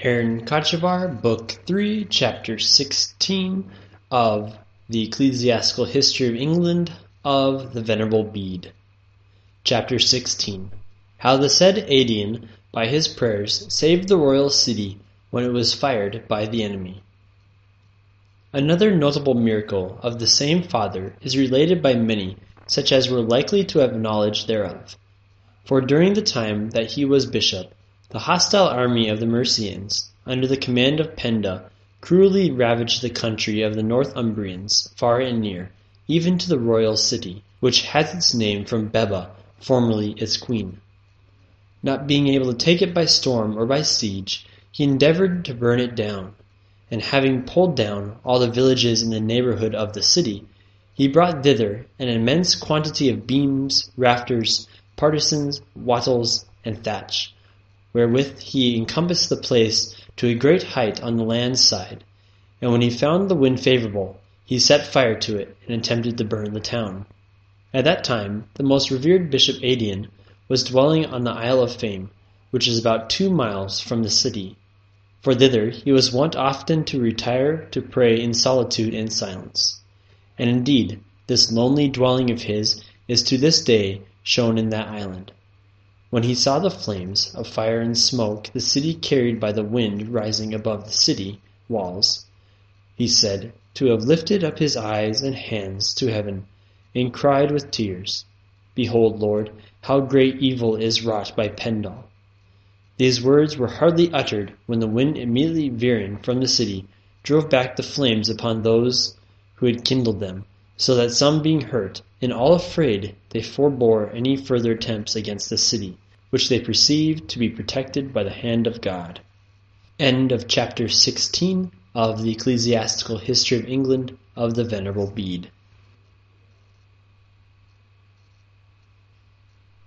Aaron Kochevar, Book 3, Chapter 16 of the Ecclesiastical History of England of the Venerable Bede. Chapter 16. How the said Aidian, by his prayers, saved the royal city when it was fired by the enemy. Another notable miracle of the same father is related by many, such as were likely to have knowledge thereof. For during the time that he was bishop, the hostile army of the Mercians, under the command of Penda, cruelly ravaged the country of the Northumbrians, far and near, even to the royal city, which hath its name from Bebba, formerly its queen. Not being able to take it by storm or by siege, he endeavored to burn it down, and having pulled down all the villages in the neighborhood of the city, he brought thither an immense quantity of beams, rafters, partisans, wattles, and thatch, wherewith he encompassed the place to a great height on the land side, and when he found the wind favorable, he set fire to it and attempted to burn the town. At that time the most revered Bishop Aidian was dwelling on the Isle of Fame, which is about 2 miles from the city, for thither he was wont often to retire to pray in solitude and silence. And indeed this lonely dwelling of his is to this day shown in that island. When he saw the flames of fire and smoke the city carried by the wind rising above the city walls, he said to have lifted up his eyes and hands to heaven, and cried with tears, Behold, Lord, how great evil is wrought by Pendal. These words were hardly uttered when the wind immediately veering from the city drove back the flames upon those who had kindled them, so that some being hurt, and all afraid, they forbore any further attempts against the city, which they perceived to be protected by the hand of God. End of chapter 16 of the Ecclesiastical History of England of the Venerable Bede.